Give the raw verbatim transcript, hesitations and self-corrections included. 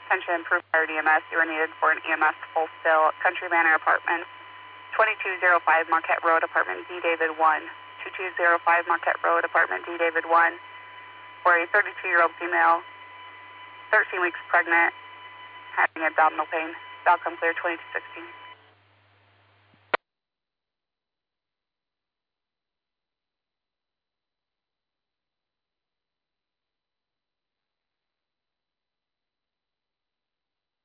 Attention, Proof Fire D M S. You are needed for an E M S full still. Country Manor Apartments, twenty-two oh five Marquette Road, Apartment D David one. twenty-two oh five Marquette Road, Apartment D David one. For a thirty-two-year-old female, thirteen weeks pregnant, having abdominal pain. Outcome clear, twenty-two sixteen.